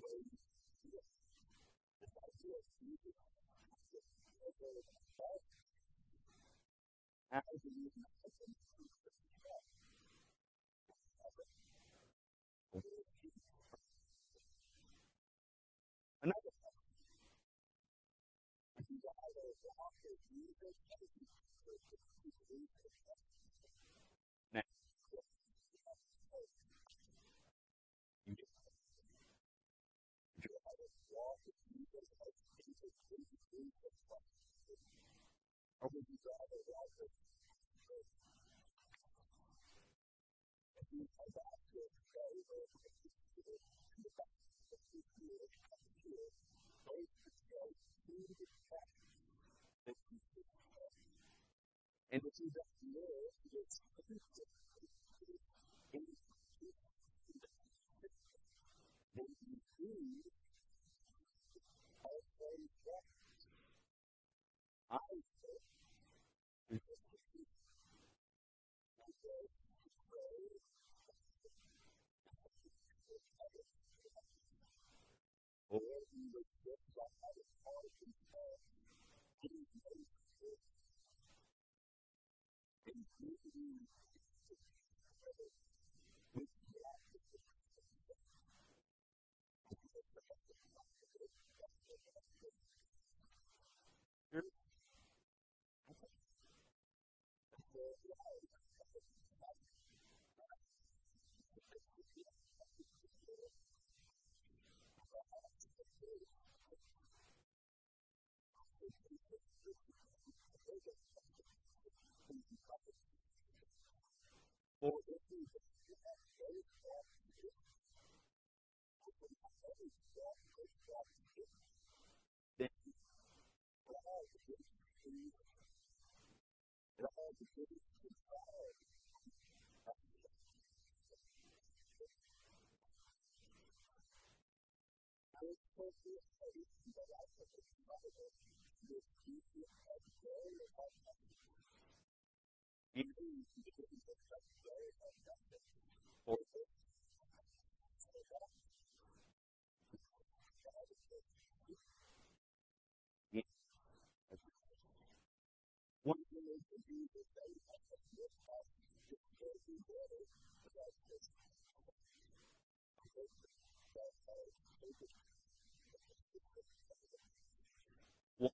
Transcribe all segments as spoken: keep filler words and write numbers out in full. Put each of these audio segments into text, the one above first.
How do you imagine another now? You just or would you rather walk with you come back to it today or and if you don't know it's then you do always what I or you would just like I was hard and getting and using your or if you then it all begins to go through a place that I think is probably the easiest of very even if it is just very or one thing is to do is say that this part is very better about this one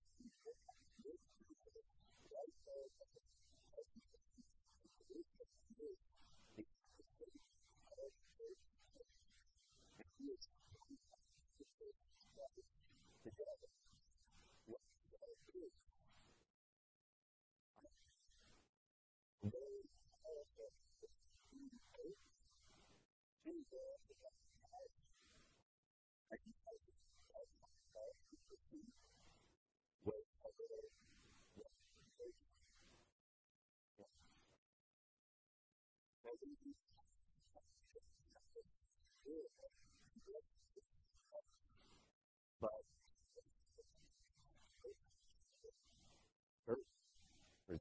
but first for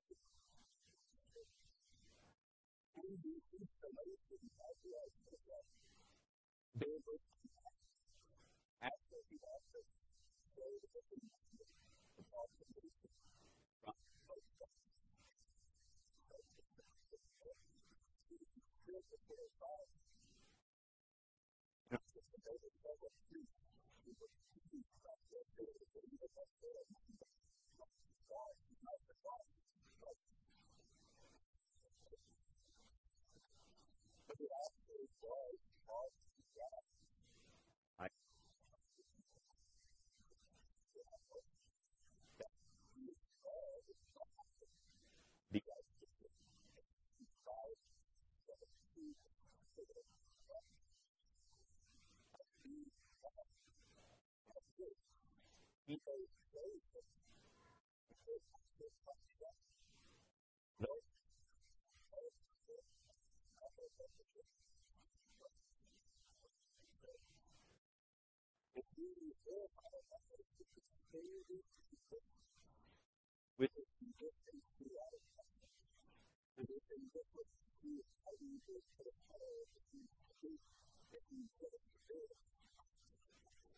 they were actually also I because he knows no if you will with the conditions to our with the conditions to how you just put a power if you if you put it to do